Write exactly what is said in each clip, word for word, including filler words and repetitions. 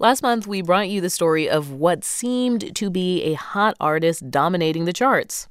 Last month, we brought you the story of what seemed to be a hot artist dominating the charts.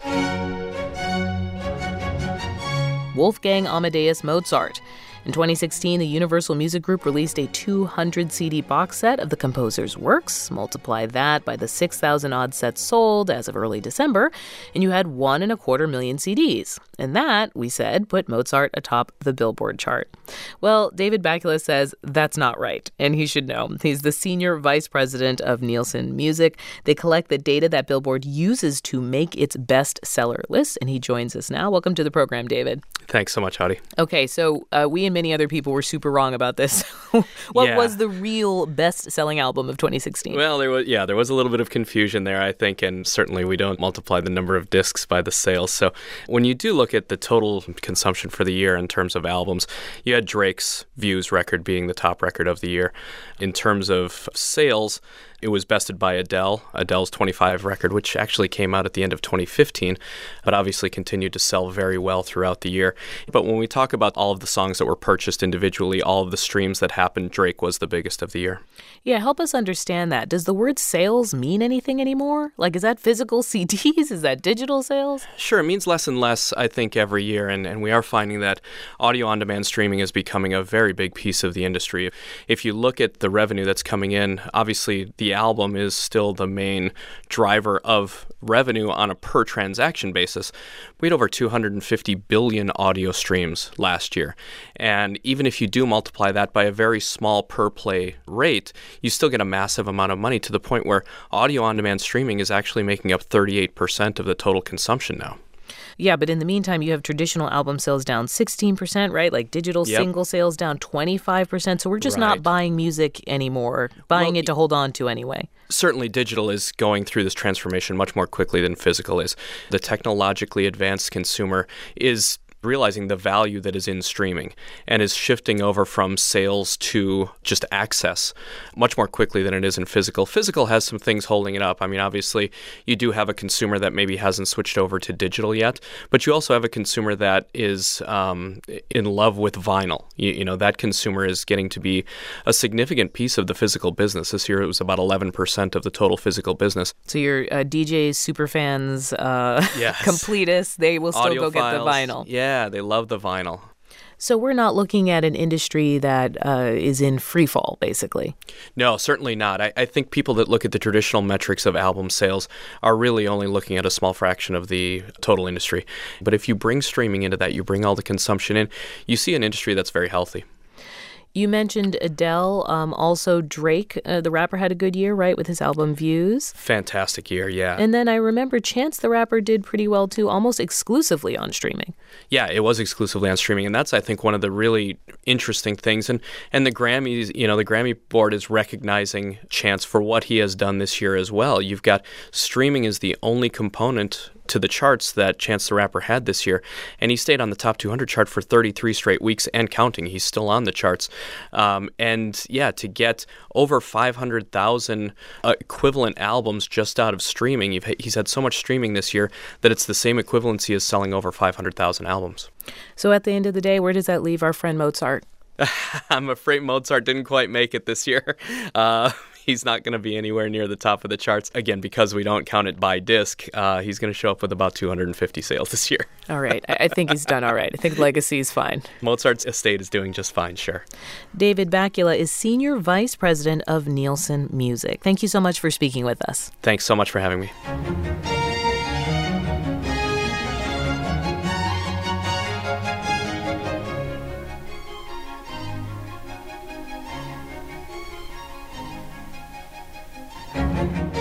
Wolfgang Amadeus Mozart. In twenty sixteen, the Universal Music Group released a two hundred C D box set of the composer's works. Multiply that by the six thousand odd sets sold as of early December, and you had one and a quarter million C Ds. And that, we said, put Mozart atop the Billboard chart. Well, David Bakula says that's not right, and he should know. He's the senior vice president of Nielsen Music. They collect the data that Billboard uses to make its bestseller list, and he joins us now. Welcome to the program, David. Thanks so much, Howdy. Okay, so uh, we and many other people were super wrong about this. What yeah. was the real best-selling album of twenty sixteen? Well, there was yeah, there was a little bit of confusion there, I think, and certainly we don't multiply the number of discs by the sales. So when you do look at the total consumption for the year in terms of albums, you had Drake's Views record being the top record of the year. In terms of sales, it was bested by Adele, Adele's twenty-five record, which actually came out at the end of twenty fifteen, but obviously continued to sell very well throughout the year. But when we talk about all of the songs that were purchased individually, all of the streams that happened, Drake was the biggest of the year. Yeah, help us understand that. Does the word sales mean anything anymore? Like, is that physical C Ds? Is that digital sales? Sure, it means less and less, I think, every year, and, and we are finding that audio-on-demand streaming is becoming a very big piece of the industry. If you look at the revenue that's coming in, obviously the album is still the main driver of revenue on a per transaction basis. We had over two hundred fifty billion audio streams last year. And even if you do multiply that by a very small per play rate, you still get a massive amount of money, to the point where audio on demand streaming is actually making up thirty-eight percent of the total consumption now. Yeah, but in the meantime, you have traditional album sales down sixteen percent, right? Like digital Yep. single sales down twenty-five percent. So we're just Right. not buying music anymore, buying Well, it to hold on to anyway. Certainly digital is going through this transformation much more quickly than physical is. The technologically advanced consumer is realizing the value that is in streaming and is shifting over from sales to just access much more quickly than it is in physical. Physical has some things holding it up. I mean, obviously, you do have a consumer that maybe hasn't switched over to digital yet, but you also have a consumer that is um, in love with vinyl. You, you know, that consumer is getting to be a significant piece of the physical business. This year, it was about eleven percent of the total physical business. So your uh, D Js, superfans, uh, Yes. completists, they will still go get the Audiophiles. vinyl. Yeah, they love the vinyl. So we're not looking at an industry that uh, is in free fall, basically. No, certainly not. I, I think people that look at the traditional metrics of album sales are really only looking at a small fraction of the total industry. But if you bring streaming into that, you bring all the consumption in, you see an industry that's very healthy. You mentioned Adele. Um, also, Drake, uh, the rapper, had a good year, right, with his album Views. Fantastic year, yeah. And then I remember Chance the Rapper did pretty well, too, almost exclusively on streaming. Yeah, it was exclusively on streaming, and that's, I think, one of the really interesting things. And and the Grammys, you know, the Grammy board is recognizing Chance for what he has done this year as well. You've got streaming is the only component to the charts that Chance the Rapper had this year, and he stayed on the top two hundred chart for thirty-three straight weeks and counting. He's still on the charts. Um, and yeah, to get over five hundred thousand uh, equivalent albums just out of streaming, you've, he's had so much streaming this year that it's the same equivalency as selling over five hundred thousand albums. So at the end of the day, where does that leave our friend Mozart? I'm afraid Mozart didn't quite make it this year. Uh, he's not going to be anywhere near the top of the charts. Again, because we don't count it by disc, uh, he's going to show up with about two hundred fifty sales this year. All right. I, I think he's done all right. I think Legacy's fine. Mozart's estate is doing just fine, sure. David Bakula is Senior Vice President of Nielsen Music. Thank you so much for speaking with us. Thanks so much for having me. Thank you.